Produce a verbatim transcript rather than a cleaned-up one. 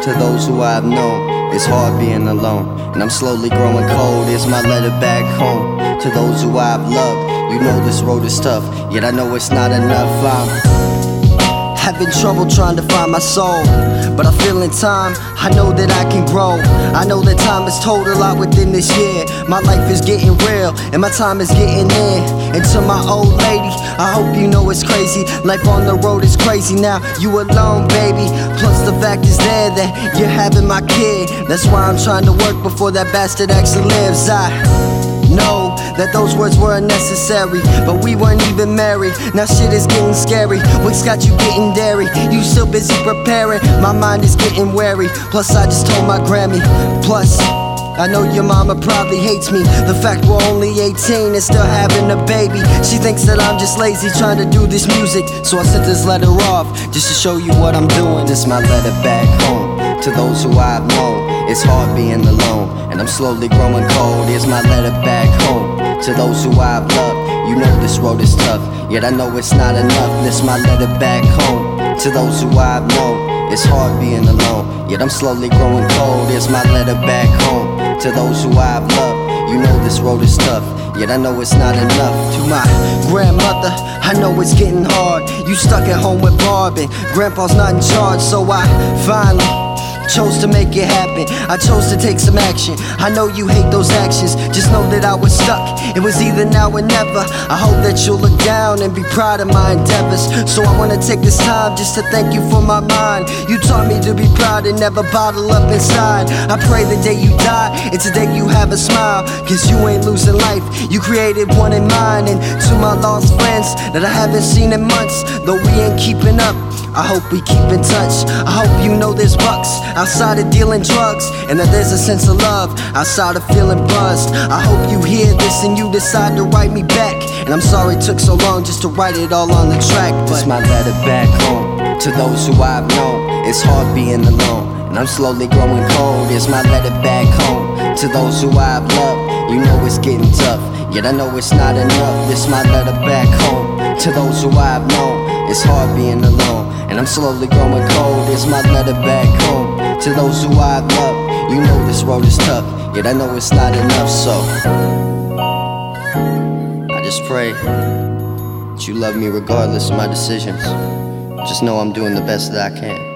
To those who I've known, it's hard being alone, and I'm slowly growing cold. Here's my letter back home. To those who I've loved, you know this road is tough, yet I know it's not enough. I'm having trouble trying to find my soul, but I feel in time, I know that I can grow. I know that time has told a lot within this year. My life is getting real, and my time is getting near. And to my old lady, I hope you know it's crazy. Life on the road is crazy now, you alone, baby. Plus the fact is there that you're having my kid. That's why I'm trying to work before that bastard actually lives. I know that those words were unnecessary, but we weren't even married. Now shit is getting scary. What's got you getting dairy? You still busy preparing. My mind is getting wary. Plus I just told my Grammy. Plus I know your mama probably hates me. The fact we're only eighteen and still having a baby. She thinks that I'm just lazy trying to do this music, so I sent this letter off just to show you what I'm doing. This my letter back home. To those who I've known, it's hard being alone, and I'm slowly growing cold. Here's my letter back home. To those who I've loved, you know this road is tough, yet I know it's not enough. This my letter back home. To those who I've known, it's hard being alone, yet I'm slowly growing cold. Here's my letter back home. To those who I've loved, you know this road is tough, yet I know it's not enough. To my grandmother, I know it's getting hard. You stuck at home with Barb and Grandpa's not in charge, so I finally chose to make it happen. I chose to take some action. I know you hate those actions, just know that I was stuck. It was either now or never. I hope that you'll look down and be proud of my endeavors. So I wanna take this time just to thank you for my mind. You taught me to be proud and never bottle up inside. I pray the day you die, it's the day you have a smile, cause you ain't losing life, you created one in mine. And to my lost friends that I haven't seen in months, though we ain't keeping up, I hope we keep in touch. I hope you know there's bucks outside of dealing drugs, and that there's a sense of love outside of feeling buzzed. I hope you hear this and you decide to write me back, and I'm sorry it took so long just to write it all on the track. This my letter back home. To those who I've known, it's hard being alone, and I'm slowly growing cold. Here's my letter back home. To those who I've loved, you know it's getting tough, yet I know it's not enough. This my letter back home. To those who I've known, it's hard being alone, and I'm slowly growing cold. Here's my letter back home. To those who I've loved, you know this road is tough, yet I know it's not enough. So I just pray that you love me regardless of my decisions. Just know I'm doing the best that I can.